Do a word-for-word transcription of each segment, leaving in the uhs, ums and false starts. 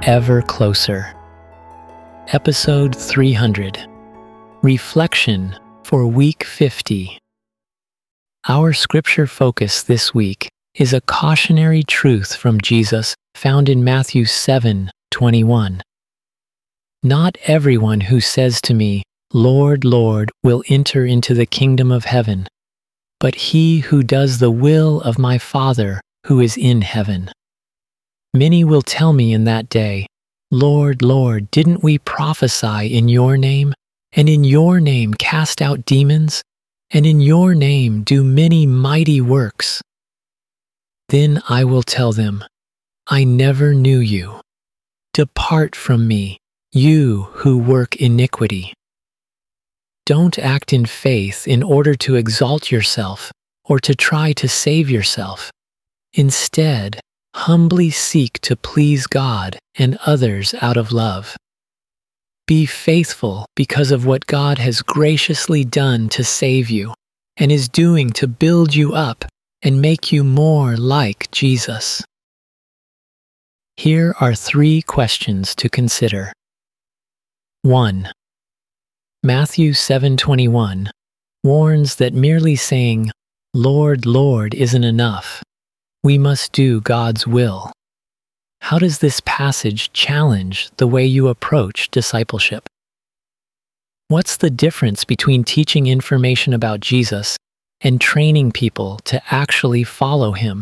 ever closer. Episode three hundred. Reflection for Week fifty. Our scripture focus this week is a cautionary truth from Jesus found in Matthew seven twenty-one. Not everyone who says to me, "Lord, Lord," will enter into the kingdom of heaven, but he who does the will of my Father who is in heaven. Many will tell me in that day, "Lord, Lord, didn't we prophesy in your name, and in your name cast out demons, and in your name do many mighty works?" Then I will tell them, "I never knew you. Depart from me, you who work iniquity." Don't act in faith in order to exalt yourself or to try to save yourself. Instead, humbly seek to please God and others out of love. Be faithful because of what God has graciously done to save you and is doing to build you up and make you more like Jesus. Here are three questions to consider. one. Matthew seven twenty-one warns that merely saying, "Lord, Lord," isn't enough. We must do God's will. How does this passage challenge the way you approach discipleship? What's the difference between teaching information about Jesus and training people to actually follow him?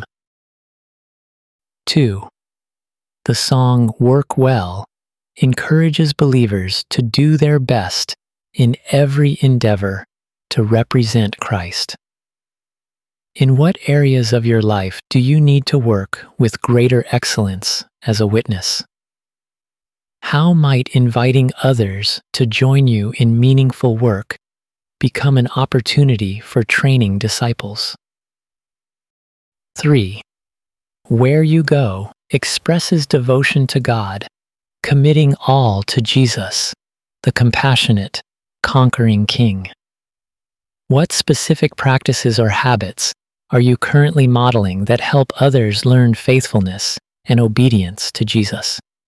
two. The song "Work Well" encourages believers to do their best in every endeavor to represent Christ. In what areas of your life do you need to work with greater excellence as a witness? How might inviting others to join you in meaningful work become an opportunity for training disciples? three. Where you go expresses devotion to God, committing all to Jesus, the compassionate, conquering King. What specific practices or habits are you currently modeling that help others learn faithfulness and obedience to Jesus?